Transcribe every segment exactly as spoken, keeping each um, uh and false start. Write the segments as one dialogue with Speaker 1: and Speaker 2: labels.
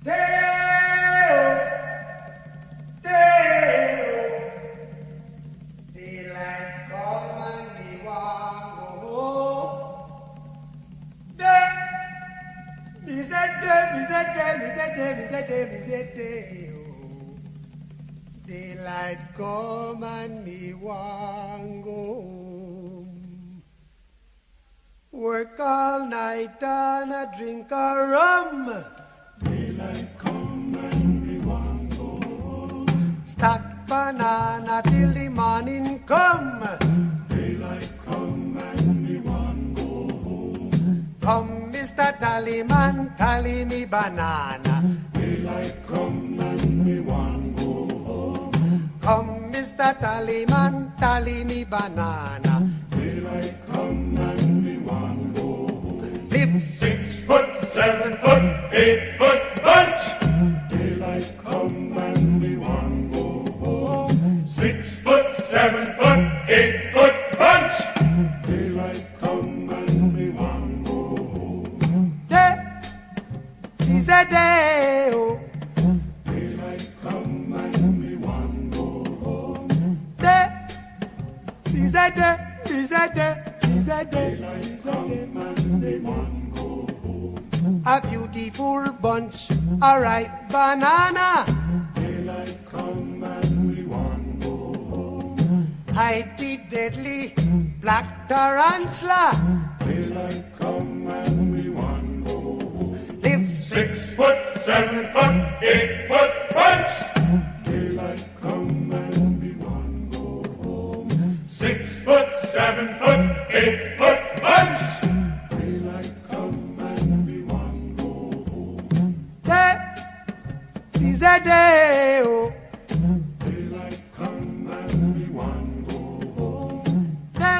Speaker 1: Daylight come and me want go home. Work all night and a drink a rum.
Speaker 2: Daylight come and me want go home.
Speaker 1: Stack banana till the morning come.
Speaker 2: Daylight come and me want go home.
Speaker 1: Come, Mister Tallyman, tally me banana.
Speaker 2: Daylight come and me want go home.
Speaker 1: Come, Mister Tallyman, tally me banana.
Speaker 2: Daylight come and me want go home.
Speaker 1: Live
Speaker 2: Six foot, seven foot, eight foot bunch. Daylight come and me want go home. Six foot, seven foot, eight foot bunch. Daylight come and me want go home.
Speaker 1: day is a day. Oh.
Speaker 2: Daylight come and me want go home.
Speaker 1: Day is a day, is a day, is a day,
Speaker 2: Daylight
Speaker 1: is a
Speaker 2: come
Speaker 1: day.
Speaker 2: and me want go home.
Speaker 1: A beautiful bunch, a ripe banana.
Speaker 2: Daylight come and me want go home.
Speaker 1: Hide the deadly black tarantula.
Speaker 2: Daylight come and me want go home.
Speaker 1: Live
Speaker 2: Six foot, seven foot, eight foot bunch. Daylight come and me want go home. Six foot, seven foot, eight foot bunch. Daylight come and me want go home.
Speaker 1: day is a day. Oh.
Speaker 2: Daylight come and me want go home.
Speaker 1: Day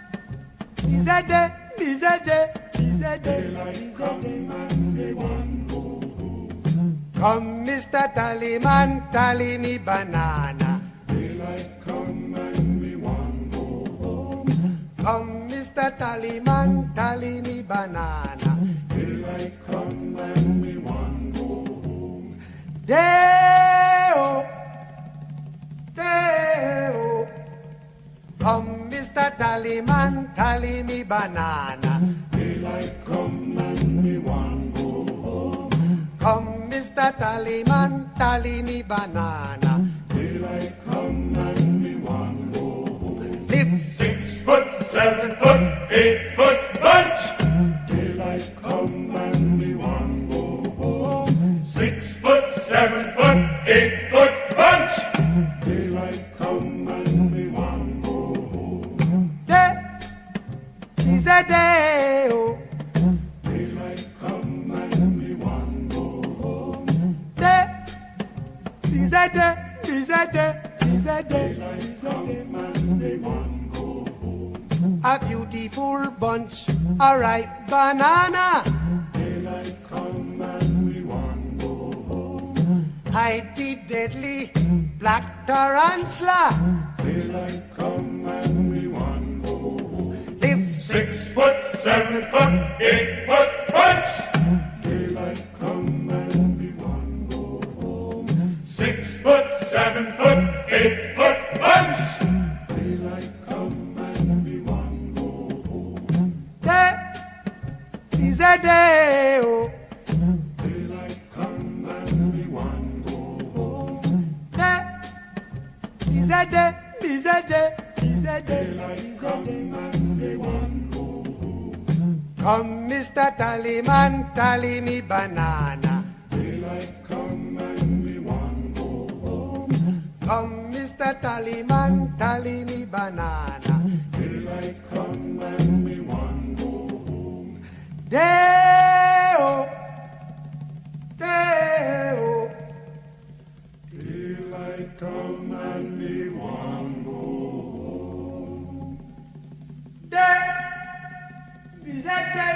Speaker 1: is a day, is a day, is a day,
Speaker 2: Daylight
Speaker 1: is a
Speaker 2: come
Speaker 1: day.
Speaker 2: and me want go home.
Speaker 1: Come, Mister Tallyman, tally me banana.
Speaker 2: Daylight come and me want go home.
Speaker 1: Come, Mister Tallyman, tally me banana.
Speaker 2: Daylight come and me want go home.
Speaker 1: Day-o, day-o. Come, Mister Tallyman, tally me banana.
Speaker 2: Daylight come and me want go home.
Speaker 1: Come, Mister Tallyman, tally me banana.
Speaker 2: Daylight come and me want go home.
Speaker 1: Live
Speaker 2: Six foot, seven foot, eight foot bunch. Daylight come and me want go home. Six foot, seven foot, eight foot bunch. Daylight come and me want go home.
Speaker 1: day is a day. Oh.
Speaker 2: Daylight come and me want go home.
Speaker 1: Day is a day, is a day, is a day,
Speaker 2: Daylight
Speaker 1: is a
Speaker 2: come
Speaker 1: day.
Speaker 2: and me want go home.
Speaker 1: A beautiful bunch, a ripe banana.
Speaker 2: Daylight come and me want go home.
Speaker 1: Hide the deadly black tarantula.
Speaker 2: Daylight come and me want go home.
Speaker 1: Live
Speaker 2: Six foot, seven foot, eight foot bunch. Daylight come and me want go home. Six foot, seven foot, eight foot bunch. Daylight come and me want go home.
Speaker 1: day is a day. Oh.
Speaker 2: Daylight come and me want go home.
Speaker 1: Day is a day, is a day, is a day,
Speaker 2: Daylight
Speaker 1: is a
Speaker 2: come
Speaker 1: day.
Speaker 2: and me want go home.
Speaker 1: Come, Mister Tallyman, tally me banana.
Speaker 2: Daylight come and me want go home.
Speaker 1: Come, Mister Tallyman, tally me banana.
Speaker 2: Daylight come and me want go home.
Speaker 1: Day-o, day-o.
Speaker 2: Daylight come and me want go home.
Speaker 1: Day is a day.